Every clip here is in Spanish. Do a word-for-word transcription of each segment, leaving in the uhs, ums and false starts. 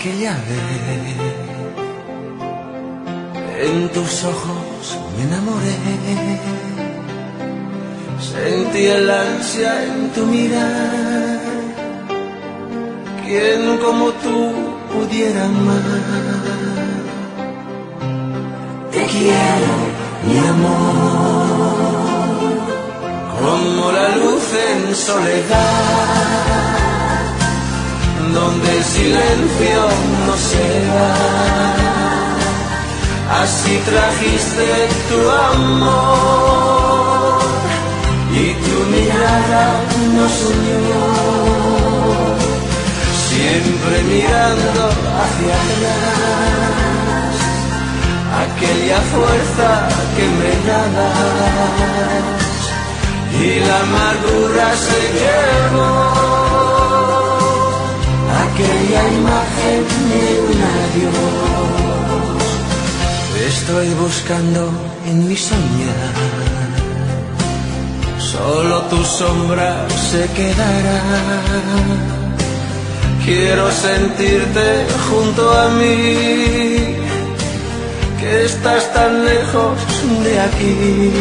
aquella vez. En tus ojos me enamoré, sentí el ansia en tu mirar. ¿Quién como tú pudiera amar? Te quiero, mi amor, como la luz en soledad, donde el silencio no se va. Así trajiste tu amor y tu mirada nos unió, siempre mirando hacia atrás, aquella fuerza que me dabas, y la amargura se llevó aquella imagen de un adiós. Estoy buscando en mi soñar, solo tu sombra se quedará. Quiero sentirte junto a mí, que estás tan lejos de aquí.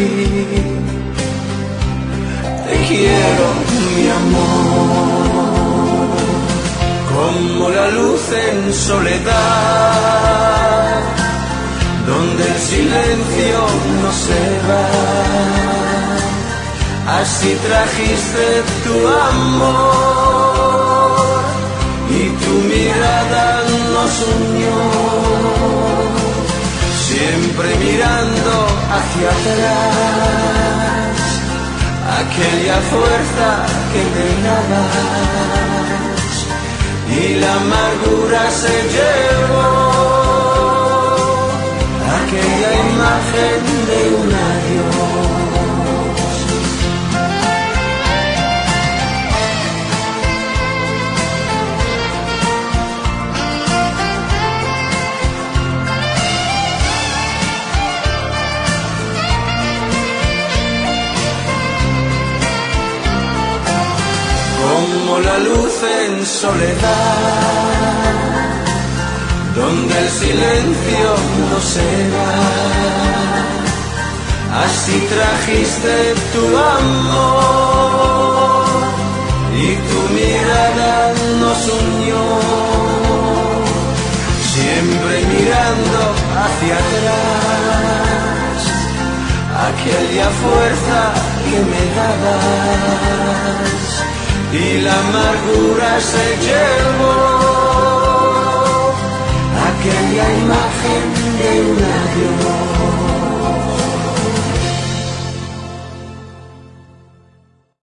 Te quiero, mi amor, como la luz en soledad, donde el silencio no se va. Así trajiste tu amor y tu mirada nos unió, siempre mirando hacia atrás, aquella fuerza que me dabas, y la amargura se llevó aquella imagen de un adiós. Como la luz en soledad, donde el silencio no se va. Así trajiste tu amor y tu mirada nos unió, siempre mirando hacia atrás, aquella fuerza que me dabas, y la amargura se llevó